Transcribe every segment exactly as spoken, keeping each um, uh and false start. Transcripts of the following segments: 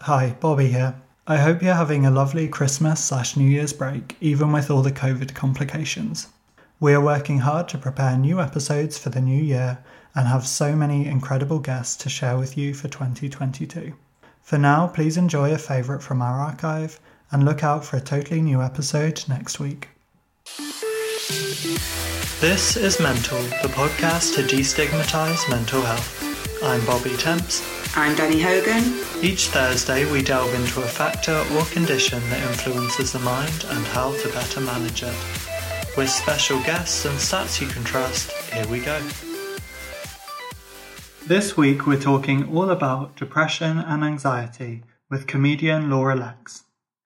Hi, Bobby here. I hope you're having a lovely Christmas slash New Year's break, even with all the COVID complications. We are working hard to prepare new episodes for the new year and have so many incredible guests to share with you for twenty twenty-two. For now, please enjoy a favourite from our archive and look out for a totally new episode next week. This is Mental, the podcast to destigmatise mental health. I'm Bobby Temps. I'm Danny Hogan. Each Thursday we delve into a factor or condition that influences the mind and how to better manage it. With special guests and stats you can trust, here we go. This week we're talking all about depression and anxiety with comedian Laura Lex.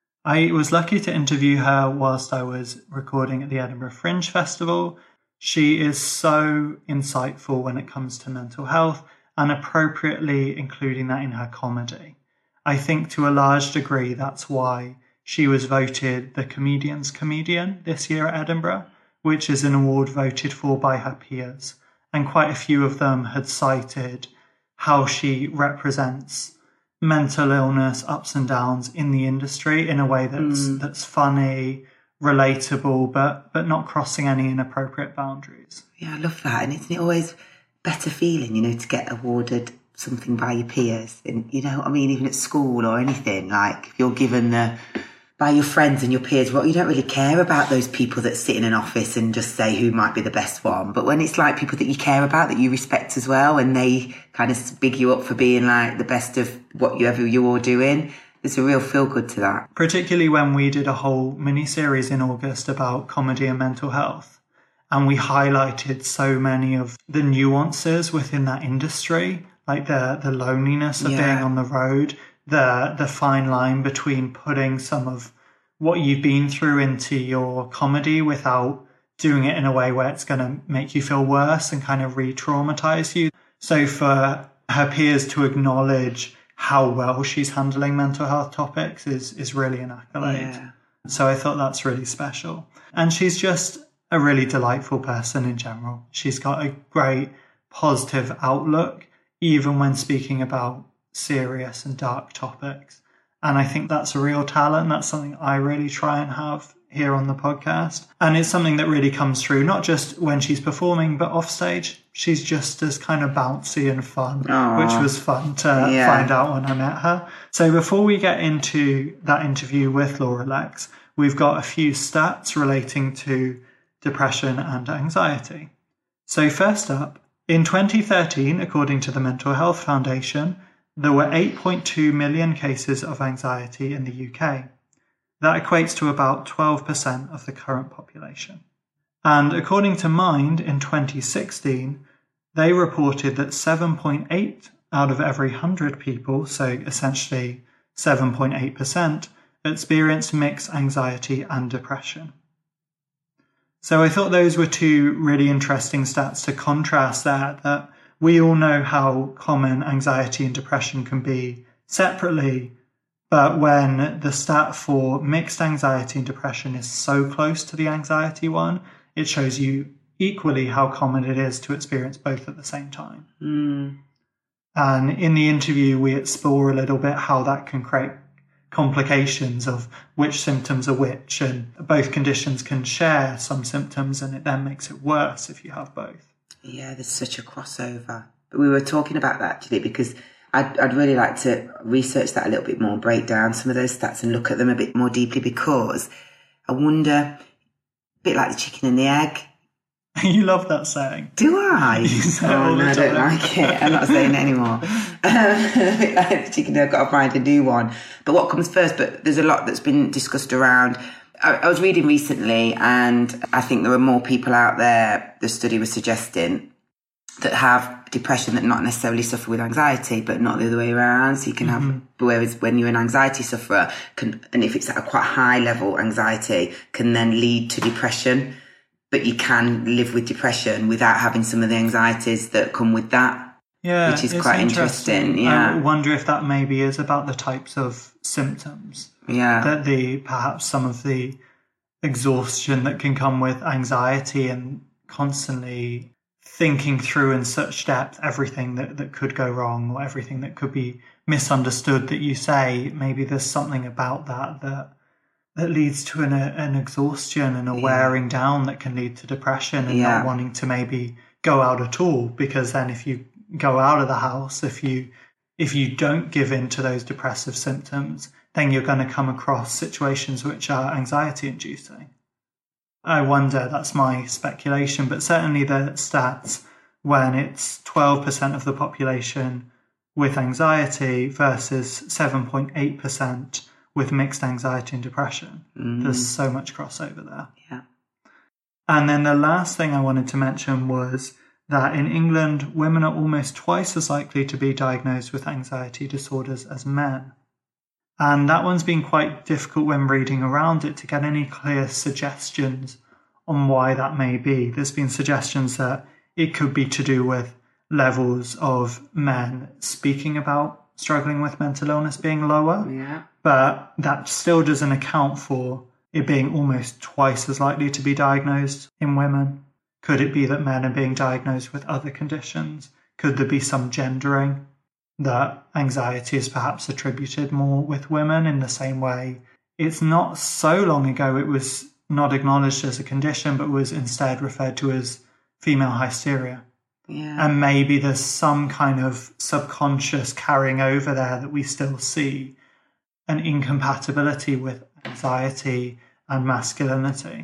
I was lucky to interview her whilst I was recording at the Edinburgh Fringe Festival. She is so insightful when it comes to mental health and appropriately including that in her comedy. I think to a large degree that's why she was voted the Comedian's Comedian this year at Edinburgh, which is an award voted for by her peers. And quite a few of them had cited how she represents mental illness, ups and downs in the industry in a way that's mm. that's funny, relatable, but but not crossing any inappropriate boundaries. Yeah, I love that. And isn't it always better feeling, you know, to get awarded something by your peers? And, you know, I mean, even at school or anything, like if you're given the by your friends and your peers, well, you don't really care about those people that sit in an office and just say who might be the best one. But when it's like people that you care about, that you respect as well, and they kind of big you up for being like the best of whatever you're doing, there's a real feel good to that. Particularly when we did a whole mini-series in August about comedy and mental health. And we highlighted so many of the nuances within that industry, like the, the loneliness of yeah. being on the road, the the fine line between putting some of what you've been through into your comedy without doing it in a way where it's going to make you feel worse and kind of re-traumatize you. So for her peers to acknowledge how well she's handling mental health topics is, is really an accolade. Yeah. So I thought that's really special. And she's just a really delightful person in general. She's got a great positive outlook, even when speaking about serious and dark topics. And I think that's a real talent. That's something I really try and have here on the podcast. And it's something that really comes through, not just when she's performing, but off stage. She's just as kind of bouncy and fun, Aww. which was fun to yeah. find out when I met her. So before we get into that interview with Laura Lex, we've got a few stats relating to depression and anxiety. So first up, in twenty thirteen, according to the Mental Health Foundation, there were eight point two million cases of anxiety in the U K. That equates to about twelve percent of the current population. And according to Mind, in twenty sixteen, they reported that seven point eight out of every one hundred people, so essentially seven point eight percent, experienced mixed anxiety and depression. So I thought those were two really interesting stats to contrast that, that we all know how common anxiety and depression can be separately, but when the stat for mixed anxiety and depression is so close to the anxiety one, it shows you equally how common it is to experience both at the same time. Mm. And in the interview, we explore a little bit how that can create complications of which symptoms are which, and both conditions can share some symptoms, and it then makes it worse if you have both. Yeah, there's such a crossover. But we were talking about that actually because I'd, I'd really like to research that a little bit more, break down some of those stats and look at them a bit more deeply, because I wonder, a bit like the chicken and the egg. You love that saying. Do I? Oh, no, I don't like it. I'm not saying it anymore. Um, chicken, I've got to find a new one. But what comes first? But there's a lot that's been discussed around. I, I was reading recently, and I think there are more people out there, the study was suggesting, that have depression that not necessarily suffer with anxiety, but not the other way around. So you can mm-hmm. have, whereas when you're an anxiety sufferer, can, and if it's at a quite high level anxiety, can then lead to depression. But you can live with depression without having some of the anxieties that come with that. Yeah, which is quite interesting. interesting. Yeah, I wonder if that maybe is about the types of symptoms. Yeah, that the perhaps some of the exhaustion that can come with anxiety and constantly thinking through in such depth everything that, that could go wrong or everything that could be misunderstood that you say, maybe there's something about that that that leads to an, an exhaustion and a yeah. wearing down that can lead to depression and yeah. not wanting to maybe go out at all. Because then if you go out of the house, if you if you don't give in to those depressive symptoms, then you're going to come across situations which are anxiety inducing. I wonder, that's my speculation, but certainly the stats when it's twelve percent of the population with anxiety versus seven point eight percent with mixed anxiety and depression. Mm. There's so much crossover there. Yeah. And then the last thing I wanted to mention was that in England, women are almost twice as likely to be diagnosed with anxiety disorders as men. And that one's been quite difficult when reading around it to get any clear suggestions on why that may be. There's been suggestions that it could be to do with levels of men speaking about struggling with mental illness being lower. Yeah. But that still doesn't account for it being almost twice as likely to be diagnosed in women. Could it be that men are being diagnosed with other conditions? Could there be some gendering, that anxiety is perhaps attributed more with women in the same way? It's not so long ago it was not acknowledged as a condition, but was instead referred to as female hysteria. Yeah. And maybe there's some kind of subconscious carrying over there that we still see, an incompatibility with anxiety and masculinity.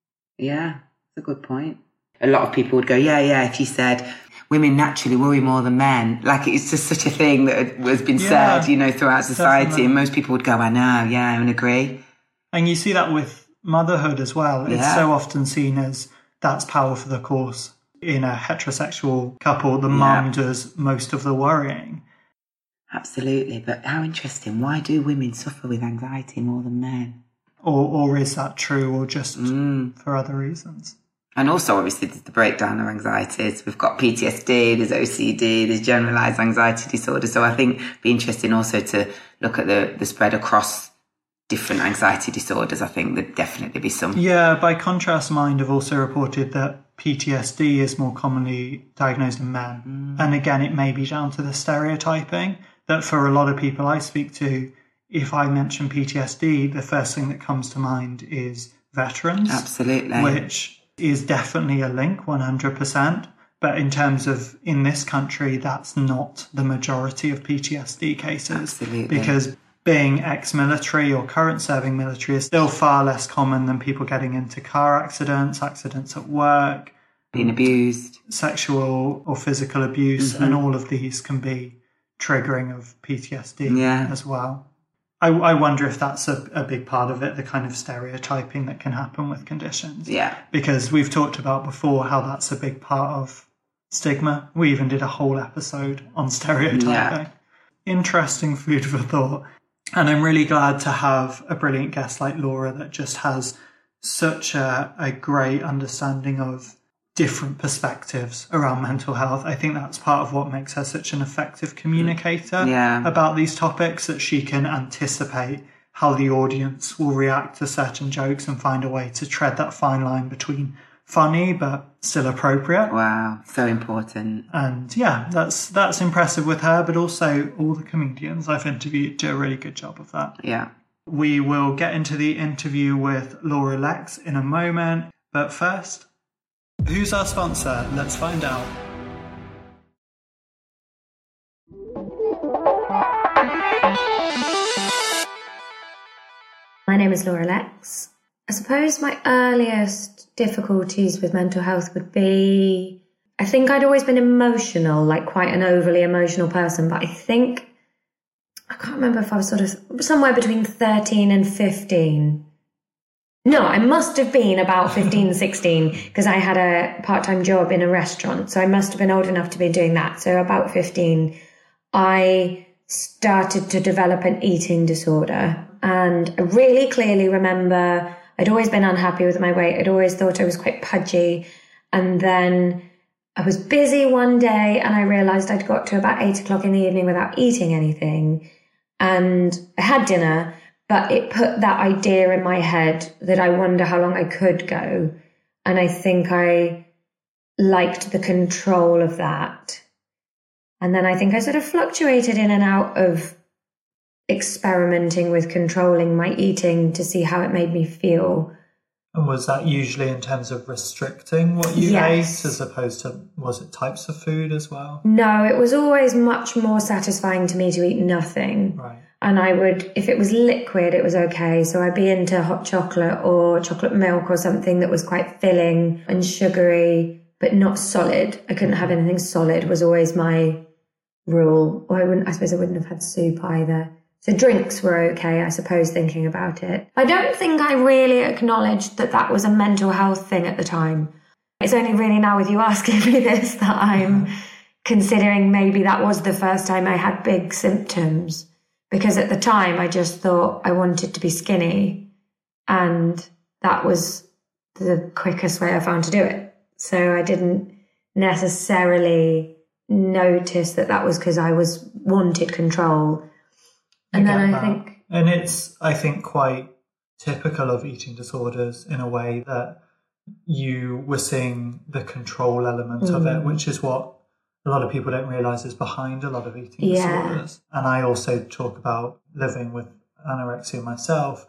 Yeah, that's a good point. A lot of people would go, yeah, yeah, if you said women naturally worry more than men. Like, it's just such a thing that has been yeah, said, you know, throughout society. Definitely. And most people would go, I know, yeah, and agree. And you see that with motherhood as well. It's yeah. so often seen as that's par for the course. In a heterosexual couple, the yeah. mum does most of the worrying. Absolutely. But how interesting. Why do women suffer with anxiety more than men? Or or is that true, or just mm. for other reasons? And also, obviously, there's the breakdown of anxieties. We've got P T S D, there's O C D, there's generalised anxiety disorder. So I think it'd be interesting also to look at the, the spread across different anxiety disorders. I think there'd definitely be some. Yeah, by contrast, Mind have also reported that P T S D is more commonly diagnosed in men. Mm. And again, it may be down to the stereotyping that for a lot of people I speak to, if I mention P T S D, the first thing that comes to mind is veterans. Absolutely. Which is definitely a link, one hundred percent. But in terms of in this country, that's not the majority of P T S D cases. Absolutely. Because being ex-military or current serving military is still far less common than people getting into car accidents, accidents at work, being abused, sexual or physical abuse, mm-hmm. and all of these can be triggering of P T S D yeah. as well. I, I wonder if that's a, a big part of it, the kind of stereotyping that can happen with conditions. Yeah. Because we've talked about before how that's a big part of stigma. We even did a whole episode on stereotyping. Yeah. Interesting food for thought. And I'm really glad to have a brilliant guest like Laura that just has such a, a great understanding of different perspectives around mental health. I think that's part of what makes her such an effective communicator yeah. about these topics, that she can anticipate how the audience will react to certain jokes and find a way to tread that fine line between funny but still appropriate. Wow, so important. And yeah, that's that's impressive with her, but also all the comedians I've interviewed do a really good job of that. Yeah. We will get into the interview with Laura Lex in a moment, but first, who's our sponsor? Let's find out. My name is Laura Lex. I suppose my earliest difficulties with mental health would be, I think I'd always been emotional, like quite an overly emotional person, but I think, I can't remember if I was sort of somewhere between thirteen and fifteen. No, I must have been about fifteen, sixteen, because I had a part-time job in a restaurant, so I must have been old enough to be doing that. So about fifteen, I started to develop an eating disorder, and I really clearly remember I'd always been unhappy with my weight. I'd always thought I was quite pudgy. And then I was busy one day and I realised I'd got to about eight o'clock in the evening without eating anything. And I had dinner, but it put that idea in my head that I wonder how long I could go. And I think I liked the control of that. And then I think I sort of fluctuated in and out of experimenting with controlling my eating to see how it made me feel. And was that usually in terms of restricting what you yes. ate as opposed to, was it types of food as well? No, it was always much more satisfying to me to eat nothing. Right. And I would, if it was liquid, it was okay. So I'd be into hot chocolate or chocolate milk or something that was quite filling and sugary, but not solid. I couldn't have anything solid was always my rule. Or I wouldn't, I suppose I wouldn't have had soup either. So drinks were okay, I suppose, thinking about it. I don't think I really acknowledged that that was a mental health thing at the time. It's only really now with you asking me this that I'm considering maybe that was the first time I had big symptoms. Because at the time I just thought I wanted to be skinny and that was the quickest way I found to do it. So I didn't necessarily notice that that was because I was wanted control. And then I that. think... And it's, I think, quite typical of eating disorders in a way that you were seeing the control element mm. of it, which is what a lot of people don't realise is behind a lot of eating yeah. disorders. And I also talk about living with anorexia myself,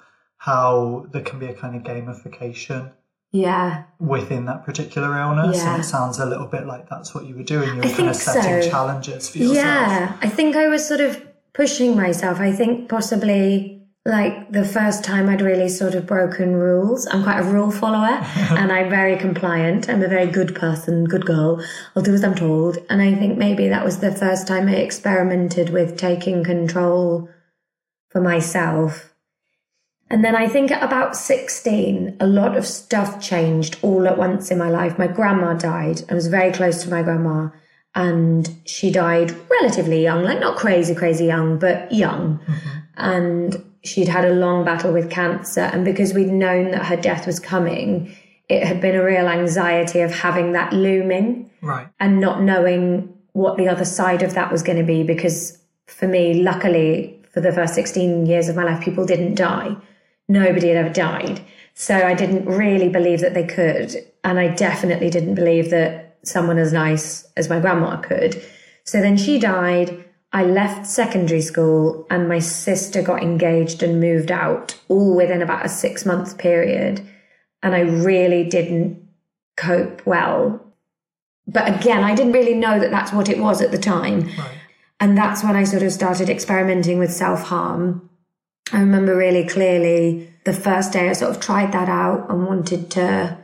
how there can be a kind of gamification yeah. within that particular illness. Yeah. And it sounds a little bit like that's what you were doing. You were I kind of setting so. challenges for yourself. Yeah, I think I was sort of pushing myself. I think possibly like the first time I'd really sort of broken rules. I'm quite a rule follower and I'm very compliant. I'm a very good person, good girl. I'll do as I'm told. And I think maybe that was the first time I experimented with taking control for myself. And then I think at about sixteen, a lot of stuff changed all at once in my life. My grandma died. I was very close to my grandma. And she died relatively young, like not crazy, crazy young, but young. Mm-hmm. And she'd had a long battle with cancer. And because we'd known that her death was coming, it had been a real anxiety of having that looming. Right. And not knowing what the other side of that was going to be. Because for me, luckily, for the first sixteen years of my life, people didn't die. Nobody had ever died. So I didn't really believe that they could. And I definitely didn't believe that someone as nice as my grandma could. So then she died. I left secondary school and my sister got engaged and moved out all within about a six month period. And I really didn't cope well. But again, I didn't really know that that's what it was at the time. Right. And that's when I sort of started experimenting with self-harm. I remember really clearly the first day I sort of tried that out and wanted to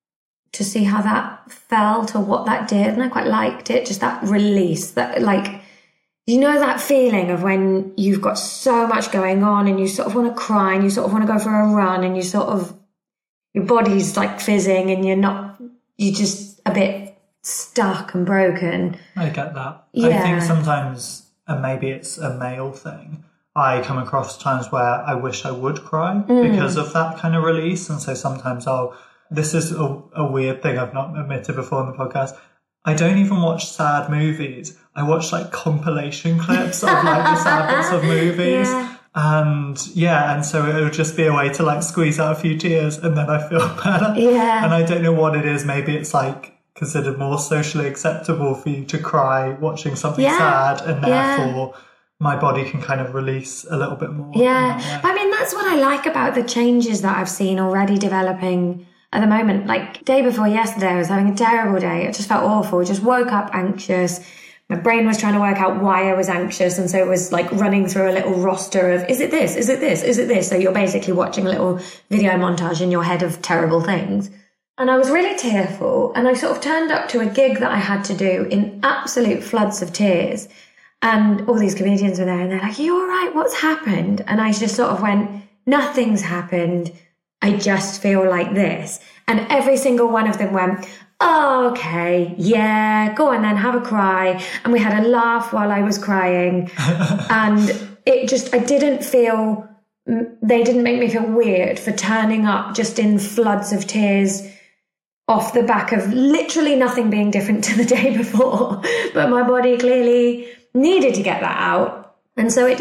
to see how that felt or what that did. And I quite liked it, just that release, that like, you know, that feeling of when you've got so much going on and you sort of want to cry and you sort of want to go for a run and you sort of, your body's like fizzing and you're not, you're just a bit stuck and broken. I get that. Yeah. I think sometimes, and maybe it's a male thing, I come across times where I wish I would cry mm. because of that kind of release. And so sometimes I'll, this is a, a weird thing I've not admitted before on the podcast. I don't even watch sad movies. I watch like compilation clips of like the sad bits of movies. Yeah. And yeah, and so it would just be a way to like squeeze out a few tears and then I feel better. Yeah. And I don't know what it is. Maybe it's like considered more socially acceptable for you to cry watching something yeah. sad and therefore yeah. my body can kind of release a little bit more. Yeah. I mean, that's what I like about the changes that I've seen already developing at the moment. Like day before yesterday, I was having a terrible day. It just felt awful. Just woke up anxious. My brain was trying to work out why I was anxious. And so it was like running through a little roster of, is it this? Is it this? Is it this? So you're basically watching a little video montage in your head of terrible things. And I was really tearful. And I sort of turned up to a gig that I had to do in absolute floods of tears. And all these comedians were there and they're like, are you all right? What's happened? And I just sort of went, nothing's happened. I just feel like this. And every single one of them went, oh, okay, yeah, go on then, have a cry. And we had a laugh while I was crying. And it just, I didn't feel, they didn't make me feel weird for turning up just in floods of tears off the back of literally nothing being different to the day before. But my body clearly needed to get that out. And so it did.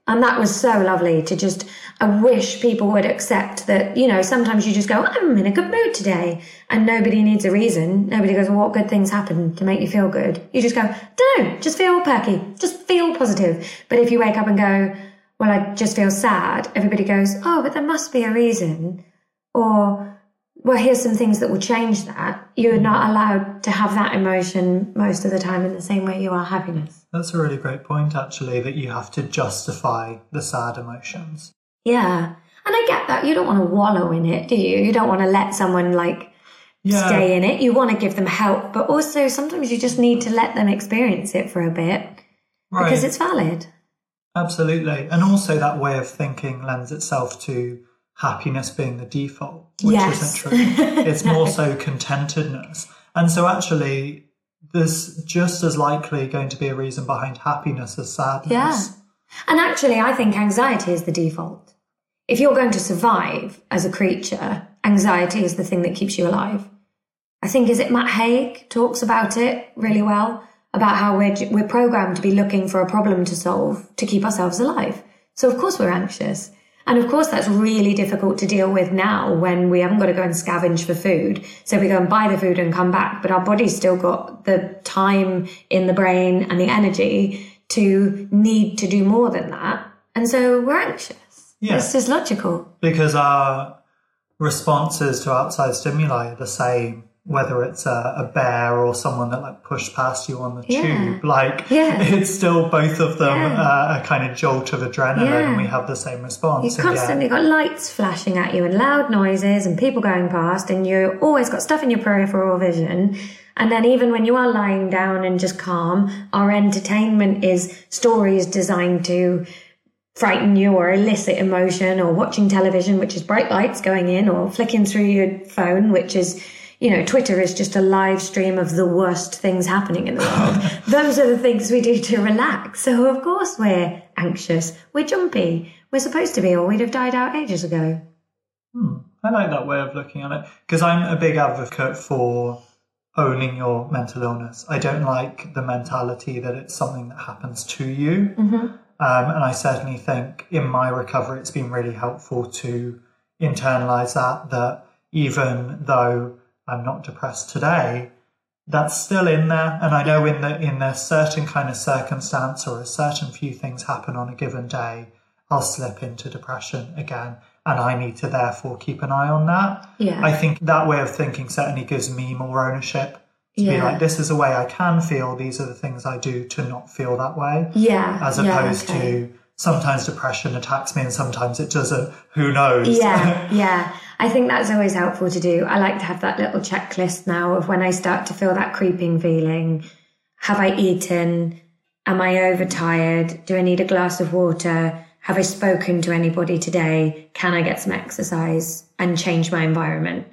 And that was so lovely to just, I wish people would accept that, you know, sometimes you just go, I'm in a good mood today. And nobody needs a reason. Nobody goes, well, what good things happen to make you feel good? You just go, don't know, just feel perky. Just feel positive. But if you wake up and go, well, I just feel sad, everybody goes, oh, but there must be a reason. Or, well, here's some things that will change that. You're not allowed to have that emotion most of the time in the same way you are happiness. That's a really great point, actually, that you have to justify the sad emotions. Yeah. And I get that. You don't want to wallow in it, do you? You don't want to let someone, like, yeah. stay in it. You want to give them help. But also, sometimes you just need to let them experience it for a bit. Right. Because it's valid. Absolutely. And also that way of thinking lends itself to happiness being the default, which yes. isn't true. It's no. more so contentedness. And so actually, there's just as likely going to be a reason behind happiness as sadness. Yeah. And actually, I think anxiety is the default. If you're going to survive as a creature, anxiety is the thing that keeps you alive. I think, is it Matt Haig talks about it really well, about how we're, we're programmed to be looking for a problem to solve to keep ourselves alive. So of course we're anxious. And of course, that's really difficult to deal with now when we haven't got to go and scavenge for food. So we go and buy the food and come back, but our body's still got the time in the brain and the energy to need to do more than that. And so we're anxious. Yeah. It's just logical. Because our responses to outside stimuli are the same, whether it's a, a bear or someone that like pushed past you on the yeah. tube. Like yeah. it's still both of them yeah. uh, a kind of jolt of adrenaline yeah. and we have the same response. You've constantly got lights flashing at you and loud noises and people going past, and you've always got stuff in your peripheral vision. And then even when you are lying down and just calm, our entertainment is stories designed to frighten you or elicit emotion, or watching television, which is bright lights going in, or flicking through your phone, which is, you know, Twitter is just a live stream of the worst things happening in the world. Those are the things we do to relax. So, of course, we're anxious. We're jumpy. We're supposed to be, or we'd have died out ages ago. Hmm. I like that way of looking at it, because I'm a big advocate for owning your mental illness. I don't like the mentality that it's something that happens to you. Mm-hmm. Um, and I certainly think in my recovery, it's been really helpful to internalize that, that even though I'm not depressed today, that's still in there. And I know in the in a certain kind of circumstance or a certain few things happen on a given day, I'll slip into depression again. And I need to therefore keep an eye on that. Yeah. I think that way of thinking certainly gives me more ownership to yeah. be like, this is a way I can feel. These are the things I do to not feel that way. Yeah. As opposed yeah, okay. to sometimes depression attacks me and sometimes it doesn't. Who knows? Yeah, yeah. I think that's always helpful to do. I like to have that little checklist now of when I start to feel that creeping feeling. Have I eaten? Am I overtired? Do I need a glass of water? Have I spoken to anybody today? Can I get some exercise and change my environment?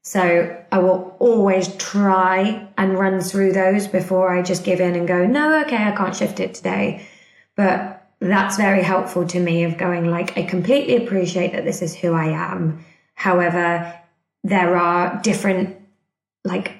So I will always try and run through those before I just give in and go, no, okay, I can't shift it today. But that's very helpful to me of going like, I completely appreciate that this is who I am. However, there are different like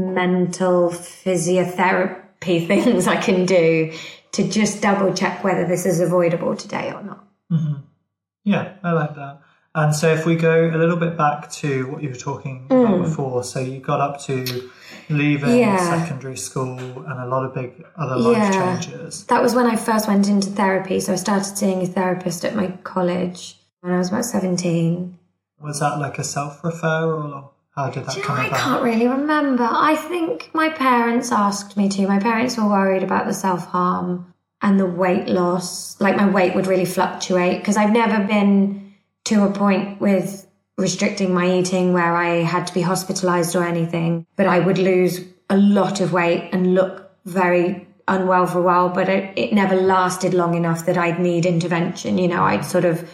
mental physiotherapy things I can do to just double check whether this is avoidable today or not. Mm-hmm. Yeah, I like that. And so if we go a little bit back to what you were talking about mm. before, so you got up to leaving yeah. secondary school and a lot of big other life yeah. changes. That was when I first went into therapy. So I started seeing a therapist at my college when I was about seventeen. Was that like a self-referral or how did that Do you come know, about? I can't really remember. I think my parents asked me to. My parents were worried about the self-harm and the weight loss. Like my weight would really fluctuate because I've never been to a point with restricting my eating where I had to be hospitalized or anything, but I would lose a lot of weight and look very unwell for a while, but it, it never lasted long enough that I'd need intervention. You know, I'd sort of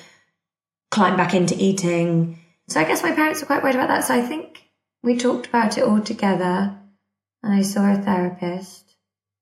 climb back into eating. So I guess my parents were quite worried about that. So I think we talked about it all together and I saw a therapist.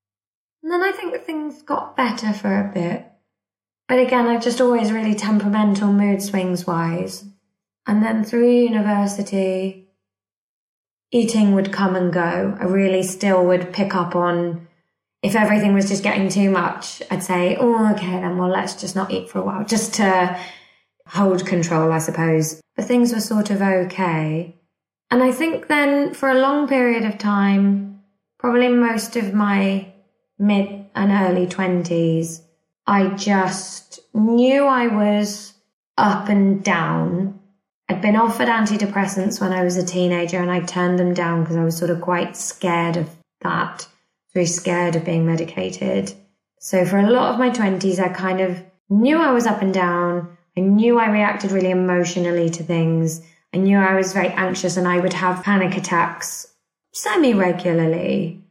And then I think things got better for a bit. But again, I'm just always really temperamental, mood swings wise. And then through university, eating would come and go. I really still would pick up on if everything was just getting too much, I'd say, oh, okay, then well, let's just not eat for a while, just to hold control, I suppose. But things were sort of okay. And I think then for a long period of time, probably most of my mid and early twenties, I just knew I was up and down. I'd been offered antidepressants when I was a teenager and I turned them down because I was sort of quite scared of that, very scared of being medicated. So for a lot of my twenties, I kind of knew I was up and down. I knew I reacted really emotionally to things. I knew I was very anxious and I would have panic attacks semi-regularly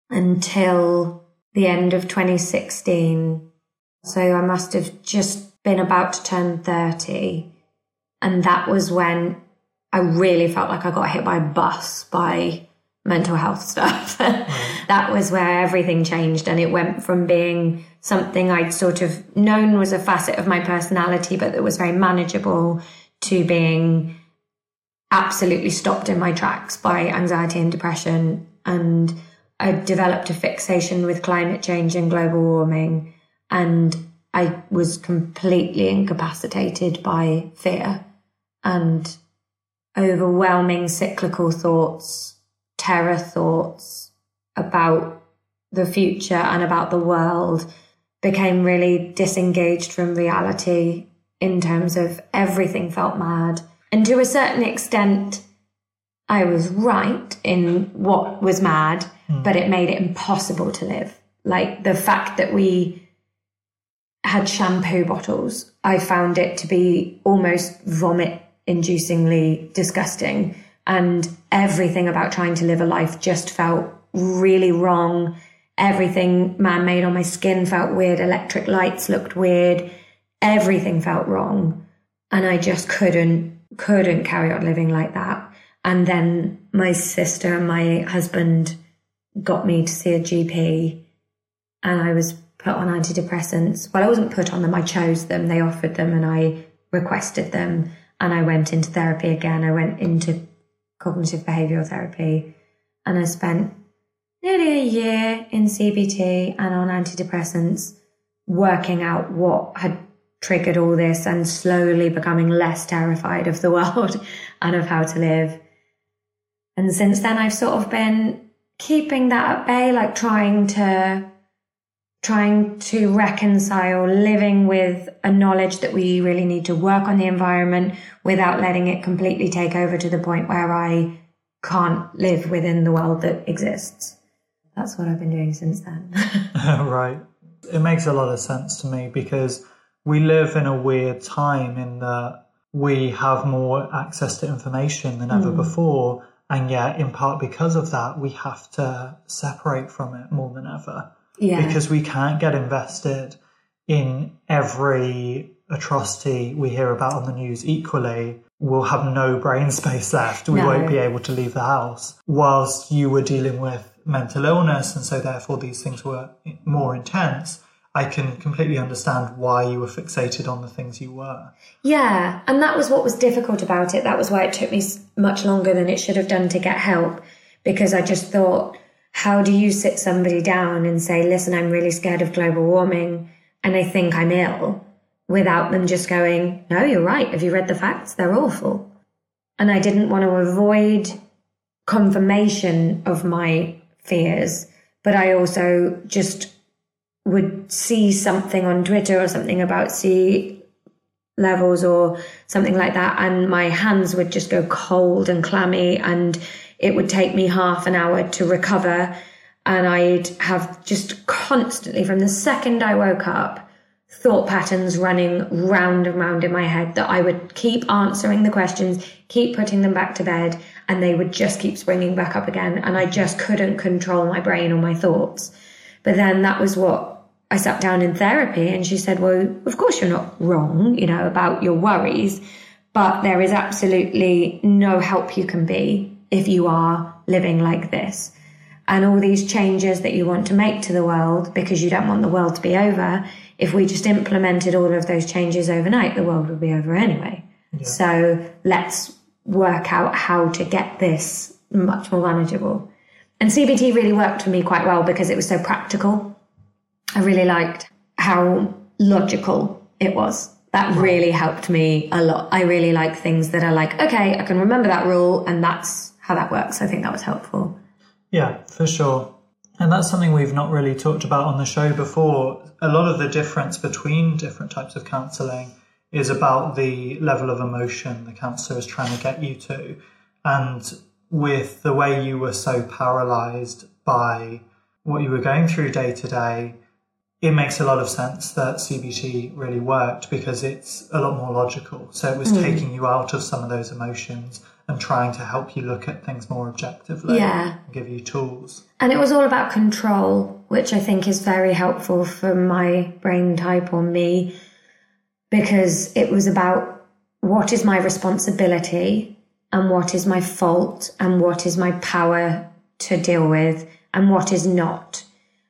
until the end of twenty sixteen. So I must have just been about to turn thirty. And that was when I really felt like I got hit by a bus by mental health stuff. Right. That was where everything changed, and it went from being something I'd sort of known was a facet of my personality, but that was very manageable, to being absolutely stopped in my tracks by anxiety and depression. And I developed a fixation with climate change and global warming, and I was completely incapacitated by fear and overwhelming cyclical thoughts, terror thoughts about the future and about the world. Became really disengaged from reality in terms of everything felt mad. And to a certain extent, I was right in what was mad, mm. but it made it impossible to live. Like the fact that we had shampoo bottles, I found it to be almost vomit-inducingly disgusting. And everything about trying to live a life just felt really wrong. Everything man-made on my skin felt weird. Electric lights looked weird. Everything felt wrong. And I just couldn't, couldn't carry on living like that. And then my sister and my husband got me to see a G P, and I was put on antidepressants. Well, I wasn't put on them. I chose them. They offered them and I requested them. And I went into therapy again. I went into cognitive behavioural therapy, and I spent nearly a year in C B T and on antidepressants, working out what had triggered all this and slowly becoming less terrified of the world and of how to live. And since then, I've sort of been keeping that at bay, like trying to trying to reconcile living with a knowledge that we really need to work on the environment without letting it completely take over to the point where I can't live within the world that exists. That's what I've been doing since then. Right. It makes a lot of sense to me, because we live in a weird time in that we have more access to information than ever mm. before. And yet, in part because of that, we have to separate from it more than ever. Yeah. Because we can't get invested in every atrocity we hear about on the news equally. We'll have no brain space left. We no. won't be able to leave the house. Whilst you were dealing with mental illness, and so therefore these things were more intense, I can completely understand why you were fixated on the things you were. Yeah, and that was what was difficult about it. That was why it took me much longer than it should have done to get help, because I just thought, how do you sit somebody down and say, listen, I'm really scared of global warming and I think I'm ill, without them just going, no, you're right. Have you read the facts? They're awful. And I didn't want to avoid confirmation of my fears, but I also just would see something on Twitter or something about sea levels or something like that, and my hands would just go cold and clammy, and it would take me half an hour to recover. And I'd have just constantly, from the second I woke up, thought patterns running round and round in my head that I would keep answering the questions, keep putting them back to bed, and they would just keep springing back up again. And I just couldn't control my brain or my thoughts. But then that was what I sat down in therapy, and she said, well, of course you're not wrong, you know, about your worries, but there is absolutely no help you can be if you are living like this. And all these changes that you want to make to the world because you don't want the world to be over, if we just implemented all of those changes overnight, the world would be over anyway. Yeah. So let's work out how to get this much more manageable. And C B T really worked for me quite well because it was so practical. I really liked how logical it was. That really helped me a lot. I really like things that are like, okay, I can remember that rule and that's how that works. I think that was helpful. Yeah, for sure. And that's something we've not really talked about on the show before. A lot of the difference between different types of counselling is about the level of emotion the counsellor is trying to get you to. And with the way you were so paralysed by what you were going through day to day, it makes a lot of sense that C B T really worked because it's a lot more logical. So it was mm. taking you out of some of those emotions and trying to help you look at things more objectively. Yeah. And give you tools. And it was all about control, which I think is very helpful for my brain type or me, because it was about what is my responsibility and what is my fault and what is my power to deal with and what is not.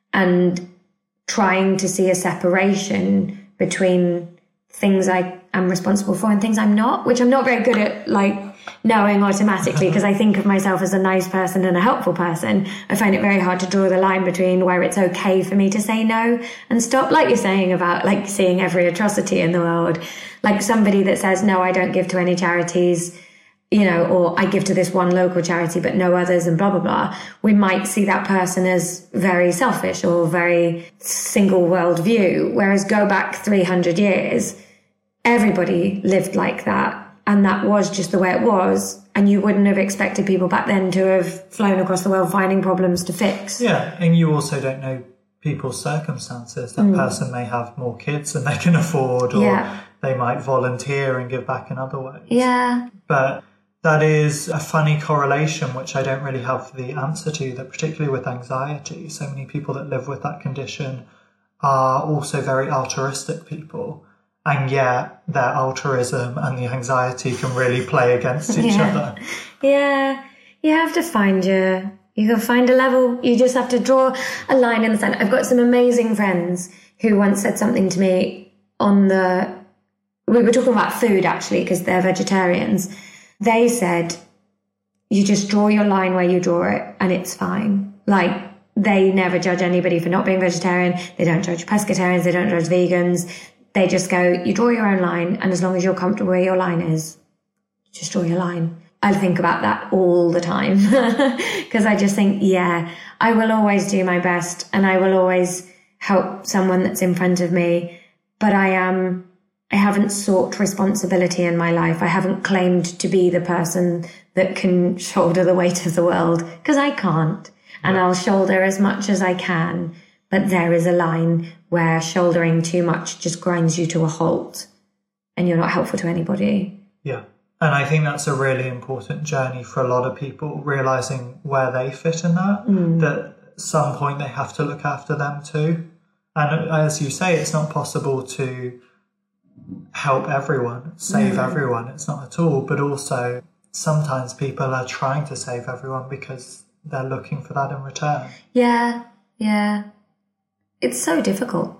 And trying to see a separation between things I am responsible for and things I'm not, which I'm not very good at, like, knowing automatically because I think of myself as a nice person and a helpful person. I find it very hard to draw the line between where it's okay for me to say no and stop, like you're saying about, like, seeing every atrocity in the world. Like somebody that says, no, I don't give to any charities, you know, or I give to this one local charity but no others and blah, blah, blah. We might see that person as very selfish or very single world view. Whereas go back three hundred years, everybody lived like that. And that was just the way it was. And you wouldn't have expected people back then to have flown across the world finding problems to fix. Yeah, and you also don't know people's circumstances. That mm. person may have more kids than they can afford, or yeah. they might volunteer and give back in other ways. Yeah. But that is a funny correlation, which I don't really have the answer to, that particularly with anxiety, so many people that live with that condition are also very altruistic people. And yet their altruism and the anxiety can really play against each yeah. other. Yeah. You have to find your, you can find a level. You just have to draw a line in the sand. I've got some amazing friends who once said something to me on the, we were talking about food actually, because they're vegetarians. They said, you just draw your line where you draw it and it's fine. Like, they never judge anybody for not being vegetarian. They don't judge pescatarians. They don't judge vegans. They just go, you draw your own line, and as long as you're comfortable where your line is, just draw your line. I think about that all the time because I just think, yeah, I will always do my best and I will always help someone that's in front of me. But I am, I haven't sought responsibility in my life. I haven't claimed to be the person that can shoulder the weight of the world, because I can't. And I'll shoulder as much as I can. But there is a line where shouldering too much just grinds you to a halt and you're not helpful to anybody. Yeah. And I think that's a really important journey for a lot of people, realising where they fit in that, mm. that at some point they have to look after them too. And as you say, it's not possible to help everyone, save mm. everyone. It's not at all. But also sometimes people are trying to save everyone because they're looking for that in return. Yeah, yeah. It's so difficult.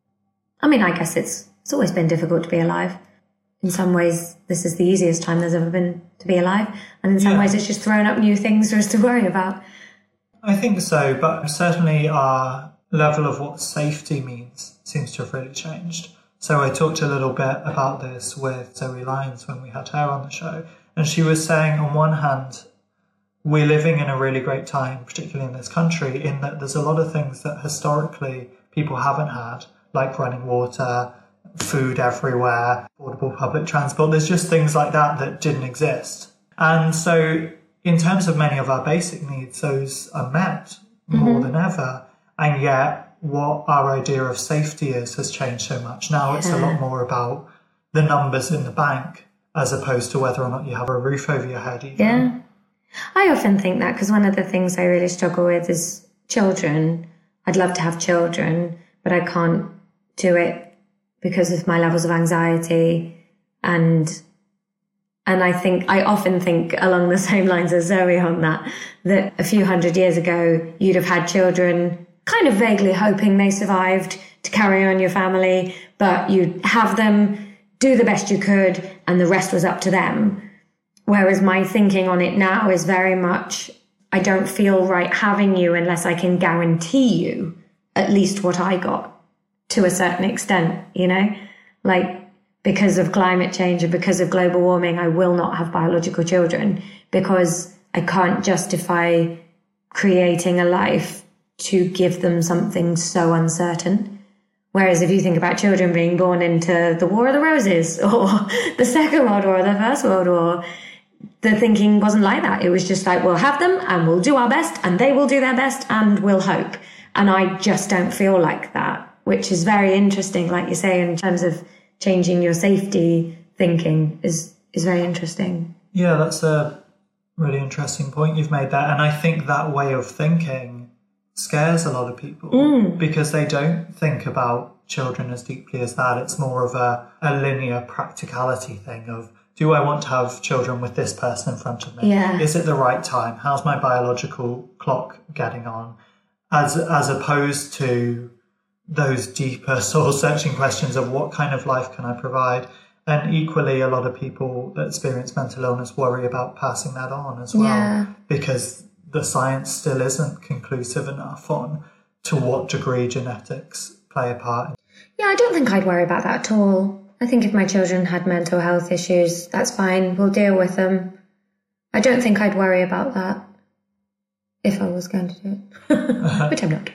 I mean, I guess it's it's always been difficult to be alive. In some ways, this is the easiest time there's ever been to be alive. And in some yeah. ways, it's just thrown up new things for us to worry about. I think so, but certainly our level of what safety means seems to have really changed. So I talked a little bit about this with Zoe Lyons when we had her on the show. And she was saying, on one hand, we're living in a really great time, particularly in this country, in that there's a lot of things that historically people haven't had, like running water, food everywhere, affordable public transport. There's just things like that that didn't exist. And so in terms of many of our basic needs, those are met more mm-hmm. than ever. And yet what our idea of safety is has changed so much. Now it's yeah. a lot more about the numbers in the bank as opposed to whether or not you have a roof over your head. Even. Yeah. I often think that, because one of the things I really struggle with is children. I'd love to have children, but I can't do it because of my levels of anxiety. And and I think, I often think along the same lines as Zoe on that, that a few hundred years ago, you'd have had children kind of vaguely hoping they survived to carry on your family, but you'd have them, do the best you could, and the rest was up to them. Whereas my thinking on it now is very much, I don't feel right having you unless I can guarantee you at least what I got to a certain extent, you know, like because of climate change and because of global warming, I will not have biological children because I can't justify creating a life to give them something so uncertain. Whereas if you think about children being born into the War of the Roses or the Second World War or the First World War, the thinking wasn't like that. It was just like, we'll have them and we'll do our best and they will do their best and we'll hope. And I just don't feel like that, which is very interesting, like you say, in terms of changing your safety thinking is, is very interesting. Yeah, that's a really interesting point you've made there. And I think that way of thinking scares a lot of people mm. because they don't think about children as deeply as that. It's more of a, a linear practicality thing of, do I want to have children with this person in front of me? Yeah. Is it the right time? How's my biological clock getting on? As as opposed to those deeper soul-searching questions of what kind of life can I provide? And equally, a lot of people that experience mental illness worry about passing that on as well, yeah. because the science still isn't conclusive enough on to what degree genetics play a part. Yeah, I don't think I'd worry about that at all. I think if my children had mental health issues, that's fine. We'll deal with them. I don't think I'd worry about that if I was going to do it, which I'm not.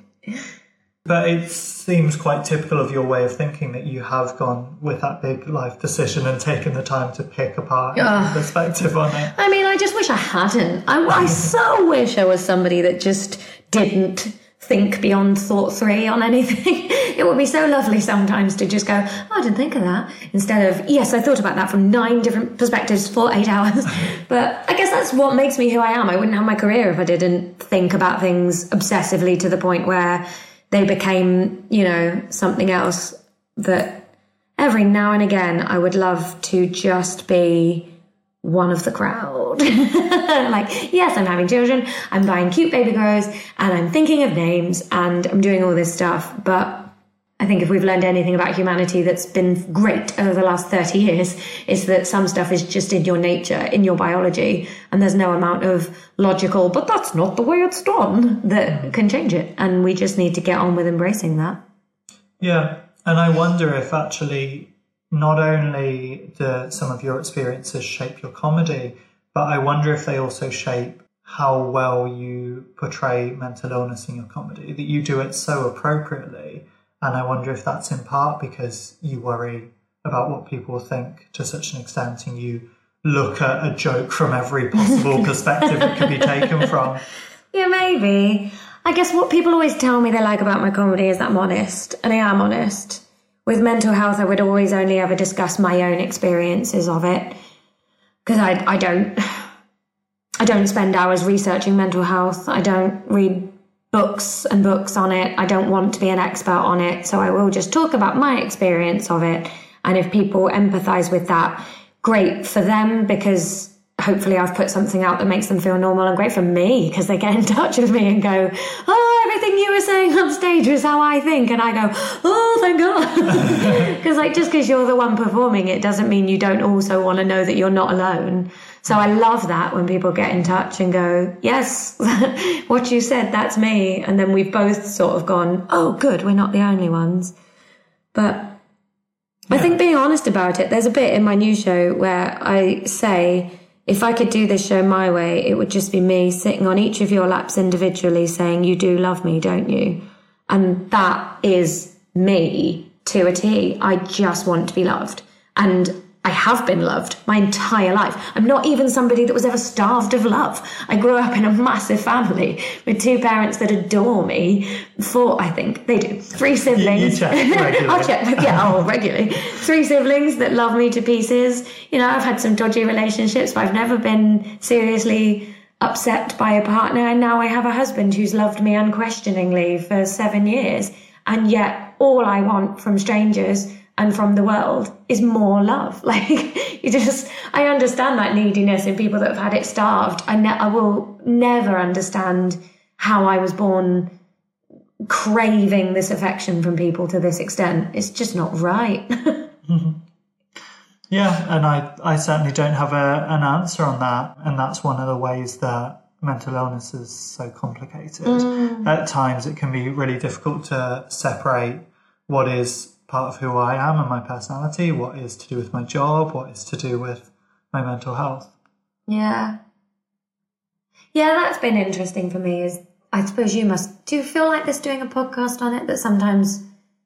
But it seems quite typical of your way of thinking that you have gone with that big life decision and taken the time to pick apart oh. perspective on it. I mean, I just wish I hadn't. I, I so wish I was somebody that just didn't think beyond thought three on anything. It would be so lovely sometimes to just go, oh, I didn't think of that. Instead of, yes, I thought about that from nine different perspectives for eight hours. But I guess that's what makes me who I am. I wouldn't have my career if I didn't think about things obsessively to the point where they became, you know, something else that every now and again I would love to just be one of the crowd. Like, yes, I'm having children, I'm buying cute baby grows, and I'm thinking of names, and I'm doing all this stuff. But I think if we've learned anything about humanity that's been great over the last thirty years, is that some stuff is just in your nature, in your biology, and there's no amount of logical, but that's not the way it's done, that can change it. And we just need to get on with embracing that. Yeah, and I wonder if actually not only do some of your experiences shape your comedy, but I wonder if they also shape how well you portray mental illness in your comedy, that you do it so appropriately. And I wonder if that's in part because you worry about what people think to such an extent, and you look at a joke from every possible perspective it could be taken from. Yeah, maybe. I guess what people always tell me they like about my comedy is that I'm honest, and I am honest. With mental health, I would always only ever discuss my own experiences of it, because I, I don't, I don't spend hours researching mental health. I don't read books and books on it. I don't want to be an expert on it. So I will just talk about my experience of it. And if people empathize with that, great for them, because hopefully I've put something out that makes them feel normal, and great for me because they get in touch with me and go, oh, everything you were saying on stage was how I think. And I go, oh, thank God. Because like, just because you're the one performing it doesn't mean you don't also want to know that you're not alone. So I love that when people get in touch and go, yes, what you said, that's me. And then we've both sort of gone, oh, good, we're not the only ones. But yeah. I think being honest about it, there's a bit in my new show where I say, if I could do this show my way, it would just be me sitting on each of your laps individually saying, you do love me, don't you? And that is me to a T. I just want to be loved. And I have been loved my entire life. I'm not even somebody that was ever starved of love. I grew up in a massive family with two parents that adore me. Four, I think they do. Three siblings. You, you check regularly. I'll check. Yeah, oh, regularly. Three siblings that love me to pieces. You know, I've had some dodgy relationships, but I've never been seriously upset by a partner. And now I have a husband who's loved me unquestioningly for seven years. And yet all I want from strangers and from the world is more love. Like, you just, I understand that neediness in people that have had it starved. I, ne- I will never understand how I was born craving this affection from people to this extent. It's just not right. Mm-hmm. Yeah, and I, I certainly don't have a, an answer on that. And that's one of the ways that mental illness is so complicated. Mm. At times it can be really difficult to separate what is part of who I am and my personality, what is to do with my job, what is to do with my mental health. Yeah. Yeah, that's been interesting for me. Is I suppose you must, do you feel like this doing a podcast on it, that sometimes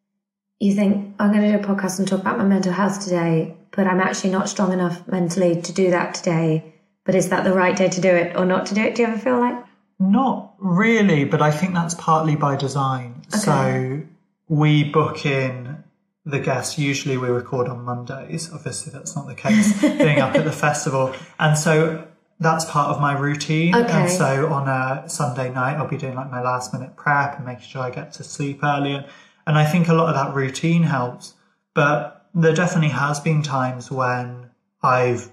you think, I'm going to do a podcast and talk about my mental health today, but I'm actually not strong enough mentally to do that today. But is that the right day to do it or not to do it? Do you ever feel like? Not really, but I think that's partly by design. Okay. So we book in the guests. Usually we record on Mondays. Obviously that's not the case being up at the festival. And so that's part of my routine. Okay. And so on a Sunday night, I'll be doing like my last minute prep and making sure I get to sleep early. And, and I think a lot of that routine helps. But there definitely has been times when I've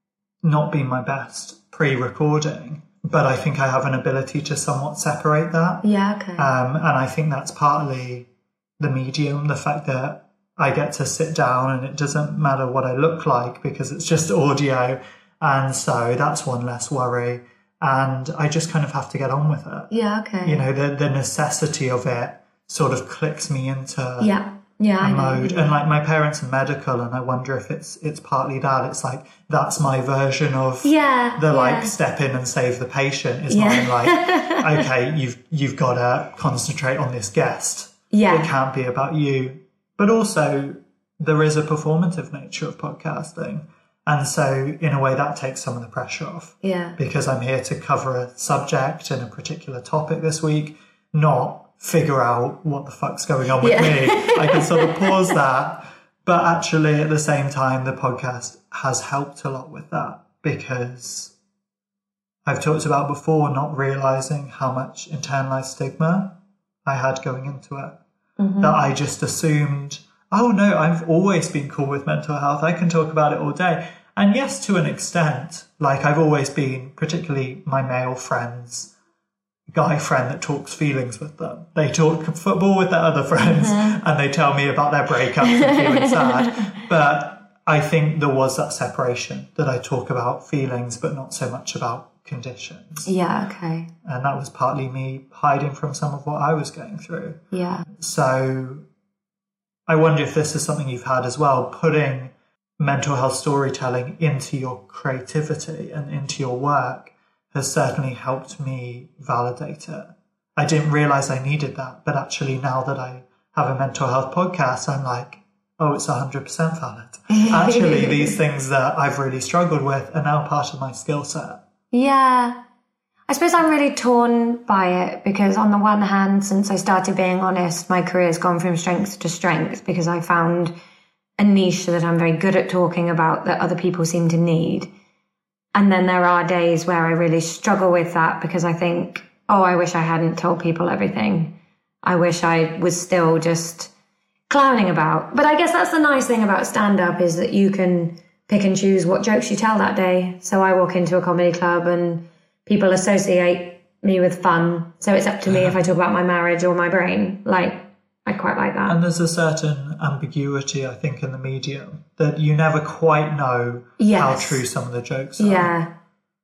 not been my best pre-recording, but I think I have an ability to somewhat separate that. Yeah, okay. Um, and I think that's partly the medium, the fact that I get to sit down and it doesn't matter what I look like because it's just audio. And so that's one less worry. And I just kind of have to get on with it. Yeah, okay. You know, the, the necessity of it sort of clicks me into yeah. Yeah, a mode. And like my parents are medical, and I wonder if it's it's partly that. It's like that's my version of yeah, the yeah. like step in and save the patient is yeah. mine like, okay, you've you've got to concentrate on this guest. Yeah. It can't be about you. But also there is a performative nature of podcasting. And so in a way that takes some of the pressure off. Yeah. Because I'm here to cover a subject and a particular topic this week, not figure out what the fuck's going on with yeah. me. I can sort of pause that. But actually at the same time, the podcast has helped a lot with that, because I've talked about before not realizing how much internalized stigma I had going into it. Mm-hmm. That I just assumed, oh no, I've always been cool with mental health. I can talk about it all day. And yes, to an extent, like I've always been, particularly my male friends, guy friend that talks feelings with them. They talk football with their other friends mm-hmm. and they tell me about their breakups and feeling sad. But I think there was that separation, that I talk about feelings but not so much about conditions. Yeah, okay. And that was partly me hiding from some of what I was going through. Yeah. So I wonder if this is something you've had as well, putting mental health storytelling into your creativity and into your work has certainly helped me validate it. I didn't realize I needed that, but actually now that I have a mental health podcast, I'm like, oh, it's one hundred percent valid. Actually, these things that I've really struggled with are now part of my skill set. Yeah. I suppose I'm really torn by it, because on the one hand, since I started being honest, my career's gone from strength to strength, because I found a niche that I'm very good at talking about that other people seem to need. And then there are days where I really struggle with that, because I think, oh, I wish I hadn't told people everything. I wish I was still just clowning about. But I guess that's the nice thing about stand-up, is that you can pick and choose what jokes you tell that day. So I walk into a comedy club and people associate me with fun. So it's up to me if I talk about my marriage or my brain. Like, I quite like that. And there's a certain ambiguity, I think, in the medium, that you never quite know yes. how true some of the jokes are. Yeah.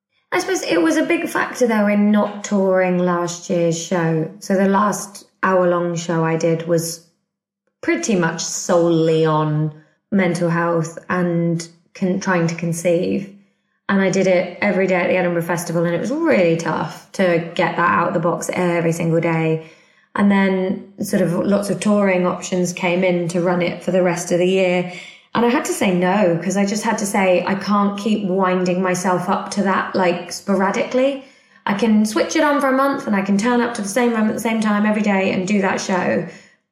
I suppose it was a big factor, though, in not touring last year's show. So the last hour-long show I did was pretty much solely on mental health and con- trying to conceive. And I did it every day at the Edinburgh Festival, and it was really tough to get that out of the box every single day. And then sort of lots of touring options came in to run it for the rest of the year. And I had to say no, because I just had to say, I can't keep winding myself up to that, like, sporadically. I can switch it on for a month and I can turn up to the same room at the same time every day and do that show.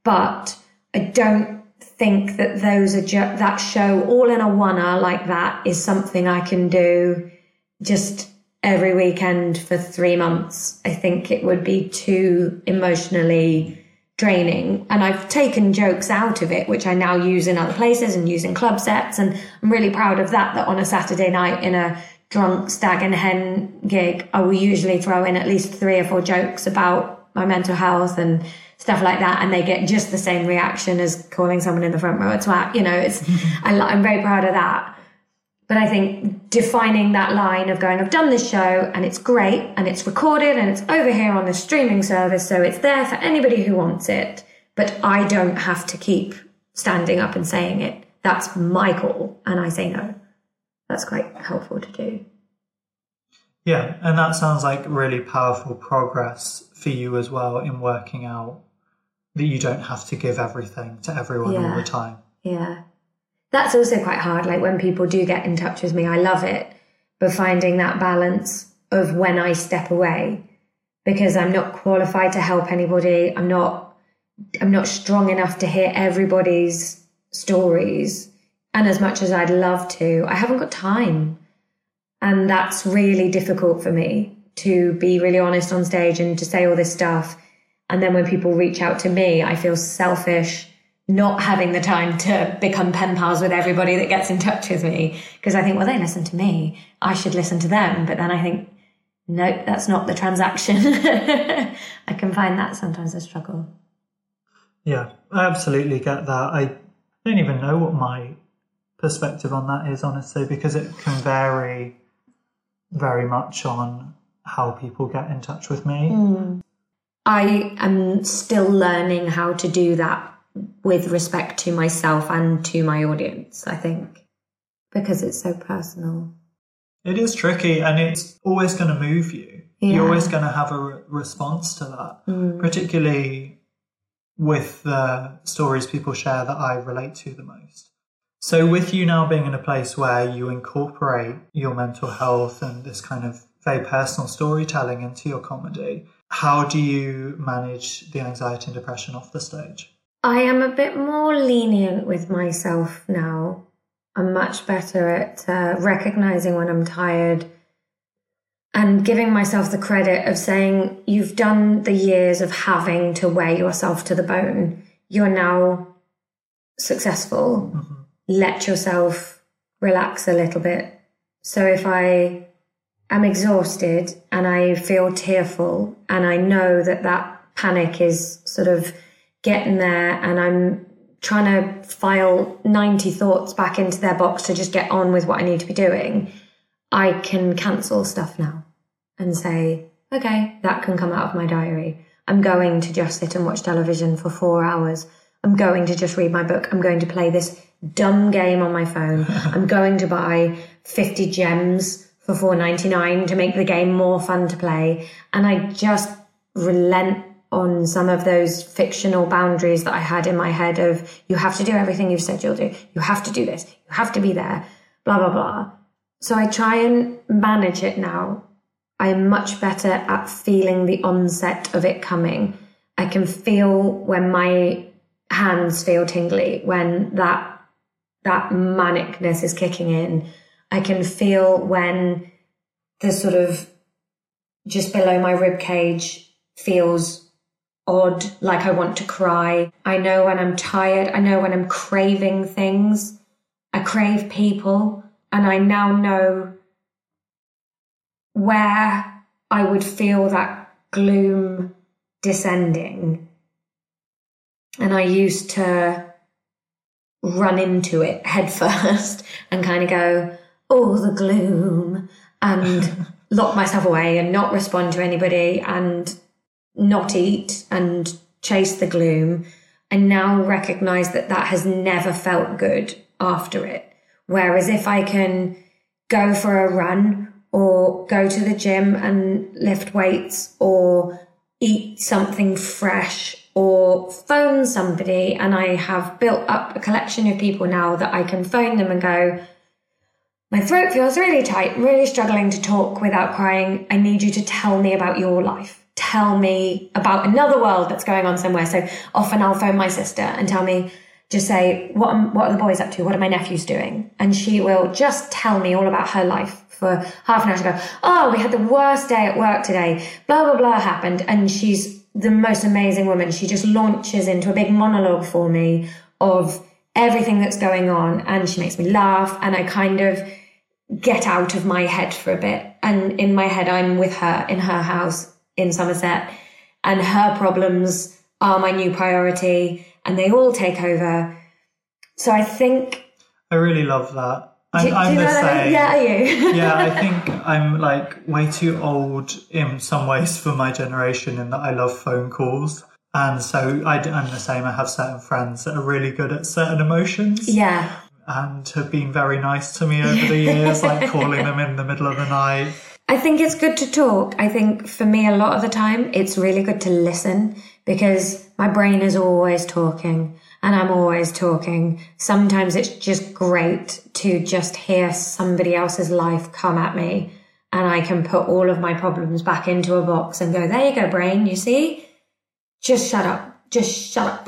But I don't think that those are ju- that show all in a one-er like that is something I can do just every weekend for three months. I think it would be too emotionally draining. And I've taken jokes out of it, which I now use in other places and use in club sets. And I'm really proud of that, that on a Saturday night in a drunk stag and hen gig, I will usually throw in at least three or four jokes about my mental health and stuff like that. And they get just the same reaction as calling someone in the front row a twat. You know, it's, I, I'm very proud of that. But I think defining that line of going, I've done this show and it's great and it's recorded and it's over here on the streaming service, so it's there for anybody who wants it, but I don't have to keep standing up and saying it. That's my call, and I say no. That's quite helpful to do. Yeah, and that sounds like really powerful progress for you as well in working out that you don't have to give everything to everyone Yeah. all the time. Yeah. That's also quite hard. Like when people do get in touch with me, I love it. But finding that balance of when I step away, because I'm not qualified to help anybody. I'm not, I'm not strong enough to hear everybody's stories. And as much as I'd love to, I haven't got time. And that's really difficult for me to be really honest on stage and to say all this stuff. And then when people reach out to me, I feel selfish not having the time to become pen pals with everybody that gets in touch with me. Because I think, well, they listen to me, I should listen to them. But then I think, nope, that's not the transaction. I can find that sometimes a struggle. Yeah, I absolutely get that. I don't even know what my perspective on that is, honestly, because it can vary very much on how people get in touch with me. Mm. I am still learning how to do that with respect to myself and to my audience, I think, because it's so personal. It is tricky, and it's always going to move you. Yeah. You're always going to have a re- response to that, Mm. particularly with the stories people share that I relate to the most. So with you now being in a place where you incorporate your mental health and this kind of very personal storytelling into your comedy, how do you manage the anxiety and depression off the stage? I am a bit more lenient with myself now. I'm much better at uh, recognizing when I'm tired and giving myself the credit of saying, you've done the years of having to wear yourself to the bone. You're now successful. Mm-hmm. Let yourself relax a little bit. So if I am exhausted and I feel tearful and I know that that panic is sort of getting there and I'm trying to file ninety thoughts back into their box to just get on with what I need to be doing, I can cancel stuff now and say, okay, that can come out of my diary. I'm going to just sit and watch television for four hours. I'm going to just read my book. I'm going to play this dumb game on my phone. I'm going to buy fifty gems for four ninety-nine to make the game more fun to play. And I just relent on some of those fictional boundaries that I had in my head of, you have to do everything you've said you'll do. You have to do this. You have to be there, blah, blah, blah. So I try and manage it now. I am much better at feeling the onset of it coming. I can feel when my hands feel tingly, when that that manicness is kicking in. I can feel when the sort of just below my rib cage feels odd, like I want to cry. I know when I'm tired. I know when I'm craving things. I crave people, and I now know where I would feel that gloom descending. And I used to run into it head first and kind of go, oh, the gloom, and lock myself away and not respond to anybody and not eat and chase the gloom. I now recognize that that has never felt good after it. Whereas if I can go for a run or go to the gym and lift weights or eat something fresh or phone somebody, and I have built up a collection of people now that I can phone them and go, my throat feels really tight, really struggling to talk without crying. I need you to tell me about your life. Tell me about another world that's going on somewhere. So often I'll phone my sister and tell me, just say, what, am, what are the boys up to? What are my nephews doing? And she will just tell me all about her life for half an hour. She'll go, oh, we had the worst day at work today. Blah, blah, blah happened. And she's the most amazing woman. She just launches into a big monologue for me of everything that's going on. And she makes me laugh. And I kind of get out of my head for a bit. And in my head, I'm with her in her house in Somerset. And her problems are my new priority. And they all take over. So I think... I really love that. I'm, do, I'm do you the know same. Yeah, are you? Yeah, I think I'm like way too old in some ways for my generation in that I love phone calls. And so I, I'm the same. I have certain friends that are really good at certain emotions. Yeah. And have been very nice to me over the years, like calling them in the middle of the night. I think it's good to talk. I think for me, a lot of the time, it's really good to listen because my brain is always talking and I'm always talking. Sometimes it's just great to just hear somebody else's life come at me and I can put all of my problems back into a box and go, there you go, brain, you see? Just shut up. Just shut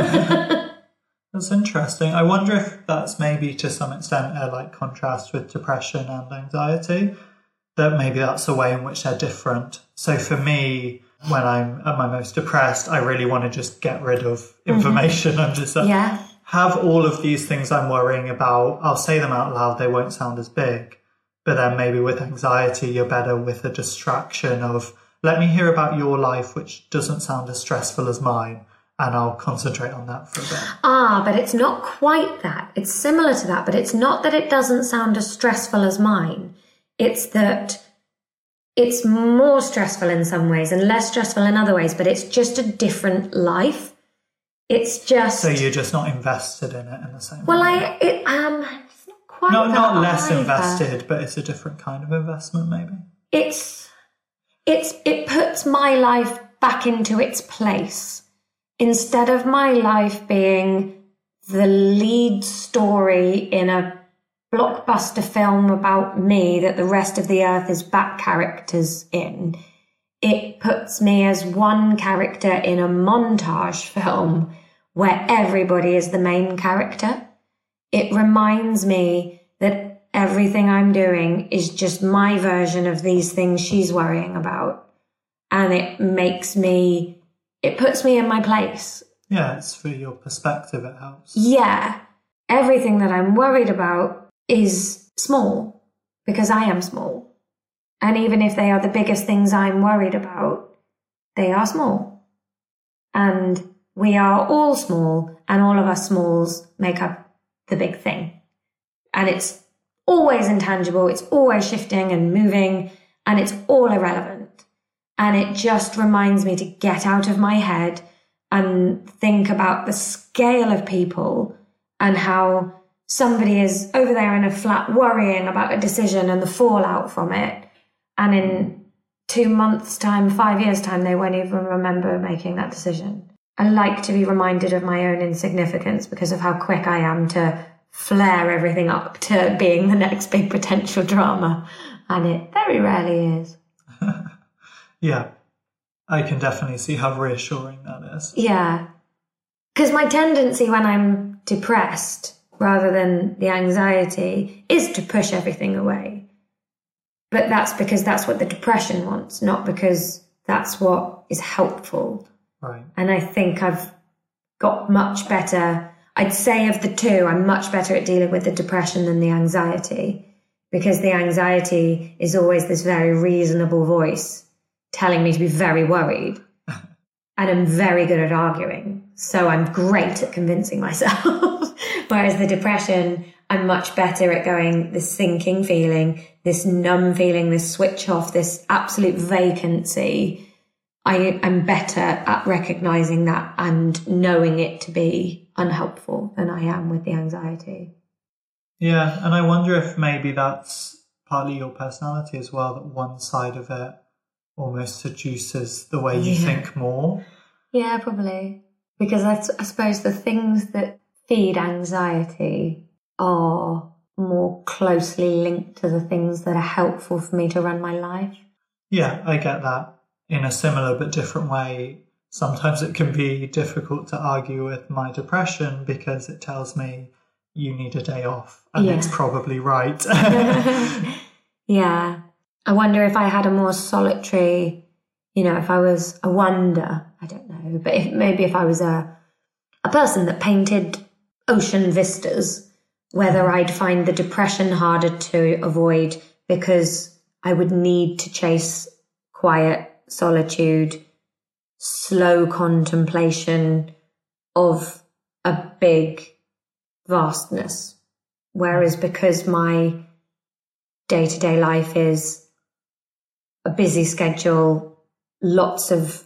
up. That's interesting. I wonder if that's maybe to some extent a like contrast with depression and anxiety, that maybe that's a way in which they're different. So for me, when I'm at my most depressed, I really want to just get rid of information. Mm-hmm. I'm just like, yeah. have all of these things I'm worrying about. I'll say them out loud. They won't sound as big. But then maybe with anxiety, you're better with the distraction of, let me hear about your life, which doesn't sound as stressful as mine. And I'll concentrate on that for a bit. Ah, but it's not quite that. It's similar to that, but it's not that it doesn't sound as stressful as mine. It's that it's more stressful in some ways and less stressful in other ways, but it's just a different life. It's just... So you're just not invested in it in the same well, way? Well, I it, um, it's not quite not, that not less either. invested, but it's a different kind of investment, maybe? It's, it's, it puts my life back into its place. Instead of my life being the lead story in a blockbuster film about me that the rest of the earth is back characters in, it puts me as one character in a montage film where everybody is the main character. It reminds me that everything I'm doing is just my version of these things she's worrying about. And it makes me... It puts me in my place. Yeah, it's for your perspective, it helps. Yeah. Everything that I'm worried about is small because I am small. And even if they are the biggest things I'm worried about, they are small. And we are all small, and all of us smalls make up the big thing. And it's always intangible, it's always shifting and moving, and it's all irrelevant. And it just reminds me to get out of my head and think about the scale of people and how somebody is over there in a flat worrying about a decision and the fallout from it. And in two months' time, five years' time, they won't even remember making that decision. I like to be reminded of my own insignificance because of how quick I am to flare everything up to being the next big potential drama. And it very rarely is. Yeah, I can definitely see how reassuring that is. Yeah, because my tendency when I'm depressed, rather than the anxiety, is to push everything away. But that's because that's what the depression wants, not because that's what is helpful. Right. And I think I've got much better, I'd say of the two, I'm much better at dealing with the depression than the anxiety, because the anxiety is always this very reasonable voice telling me to be very worried. And I'm very good at arguing. So I'm great at convincing myself. Whereas the depression, I'm much better at going, this sinking feeling, this numb feeling, this switch off, this absolute vacancy. I am better at recognizing that and knowing it to be unhelpful than I am with the anxiety. Yeah, and I wonder if maybe that's partly your personality as well, that one side of it almost seduces the way you yeah. think more. Yeah, probably. Because I, I suppose the things that feed anxiety are more closely linked to the things that are helpful for me to run my life. Yeah, I get that. In a similar but different way, sometimes it can be difficult to argue with my depression because it tells me you need a day off, and yeah. it's probably right. Yeah. I wonder if I had a more solitary, you know, if I was a wonder, I don't know, but if, maybe if I was a a person that painted ocean vistas, whether I'd find the depression harder to avoid because I would need to chase quiet solitude, slow contemplation of a big vastness Whereas because my day-to-day life is a busy schedule, lots of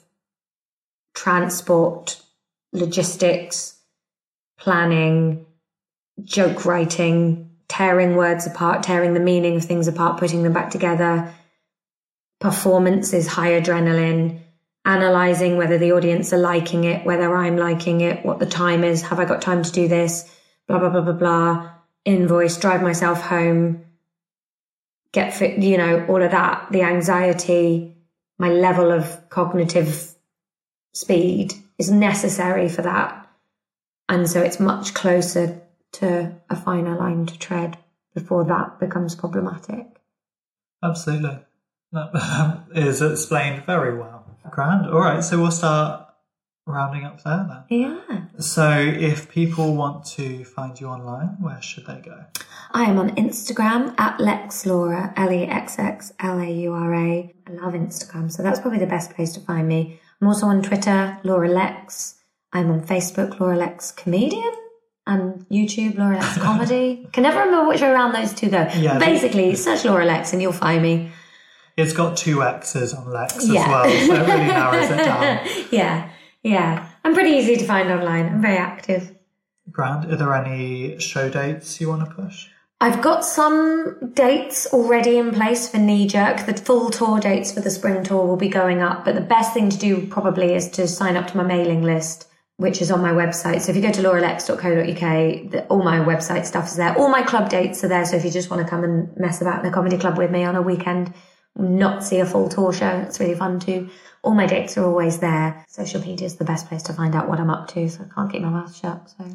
transport, logistics, planning, joke writing, tearing words apart, tearing the meaning of things apart, putting them back together. Performance is high adrenaline, analysing whether the audience are liking it, whether I'm liking it, what the time is, have I got time to do this, blah, blah, blah, blah, blah, invoice, drive myself home, get fit, you know, all of that, the anxiety, my level of cognitive speed is necessary for that. And so it's much closer to a finer line to tread before that becomes problematic. Absolutely. That is explained very well. Grand. All right, so we'll start rounding up there then. Yeah. So if people want to find you online, where should they go? I am on Instagram at LexLaura, L E X X L A U R A. I love Instagram, so that's probably the best place to find me. I'm also on Twitter, Laura Lex. I'm on Facebook, Laura Lex Comedian. And YouTube, Laura Lex Comedy. Can never remember which way around those two go. Yeah, Basically, the, search Laura Lex and you'll find me. It's got two X's on Lex as yeah. well, so it really narrows it down. Yeah, yeah. I'm pretty easy to find online. I'm very active. Grand. Are there any show dates you want to push? I've got some dates already in place for Knee Jerk. The full tour dates for the spring tour will be going up, but the best thing to do probably is to sign up to my mailing list, which is on my website. So if you go to laura lex dot co dot uk, the, all my website stuff is there. All my club dates are there. So if you just want to come and mess about in a comedy club with me on a weekend, not see a full tour show, it's really fun too. All my dates are always there. Social media is the best place to find out what I'm up to, so I can't keep my mouth shut. So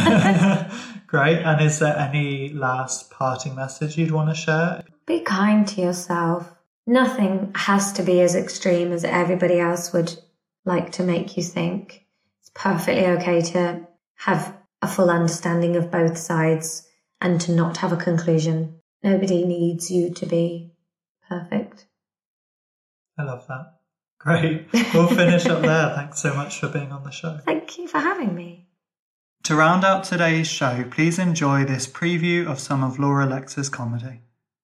Great. And is there any last parting message you'd want to share? Be kind to yourself. Nothing has to be as extreme as everybody else would like to make you think. It's perfectly okay to have a full understanding of both sides and to not have a conclusion. Nobody needs you to be perfect. I love that. Great. We'll finish up there. Thanks so much for being on the show. Thank you for having me. To round out today's show, please enjoy this preview of some of Laura Lex's comedy.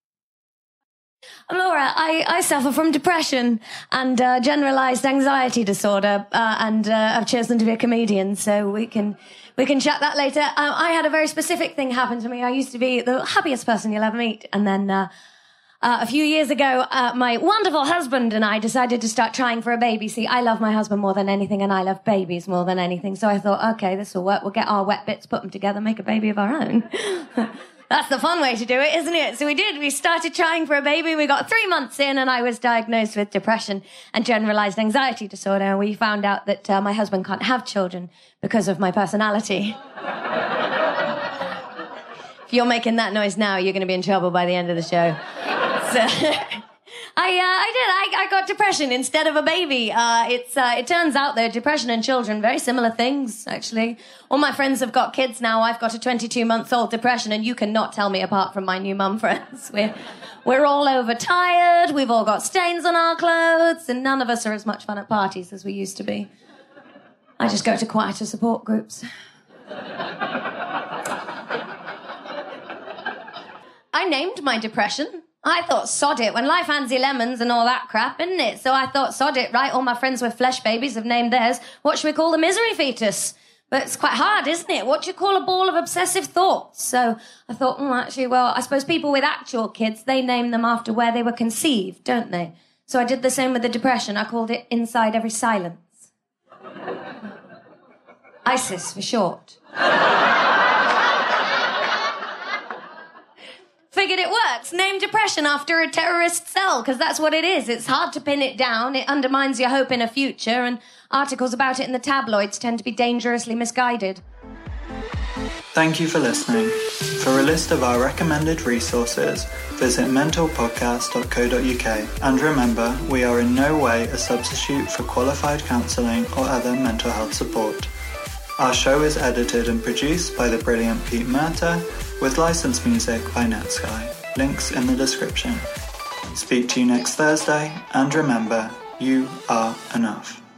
I'm Laura. I, I suffer from depression and uh, generalised anxiety disorder, uh, and uh, I've chosen to be a comedian, so we can we can chat that later. Um, I had a very specific thing happen to me. I used to be the happiest person you'll ever meet, and then uh, uh, a few years ago, uh, my wonderful husband and I decided to start trying for a baby. See, I love my husband more than anything, and I love babies more than anything, so I thought, okay, this will work. We'll get our wet bits, put them together, make a baby of our own. That's the fun way to do it, isn't it? So we did. We started trying for a baby. We got three months in and I was diagnosed with depression and generalised anxiety disorder. And we found out that uh, my husband can't have children because of my personality. If you're making that noise now, you're going to be in trouble by the end of the show. So... I, uh, I did. I, I got depression instead of a baby. Uh, it's, uh, it turns out that depression and children, very similar things, actually. All my friends have got kids now. I've got a twenty-two-month-old depression, and you cannot tell me apart from my new mum friends. We're, we're all overtired. We've all got stains on our clothes, and none of us are as much fun at parties as we used to be. I just go to quieter support groups. I named my depression. I thought, sod it, when life hands you lemons and all that crap, isn't it? So I thought, sod it, right? All my friends with flesh babies have named theirs. What should we call the misery fetus? But it's quite hard, isn't it? What do you call a ball of obsessive thoughts? So I thought, oh, actually, well, I suppose people with actual kids, they name them after where they were conceived, don't they? So I did the same with the depression. I called it Inside Every Silence. ISIS for short. Figured it works. Name depression after a terrorist cell, because that's what it is. It's hard to pin it down. It undermines your hope in a future, and articles about it in the tabloids tend to be dangerously misguided. Thank you for listening. For a list of our recommended resources, visit mental podcast dot co dot uk. And remember, we are in no way a substitute for qualified counselling or other mental health support. Our show is edited and produced by the brilliant Pete Murta, with licensed music by Netsky. Links in the description. Speak to you next Thursday, and remember, you are enough.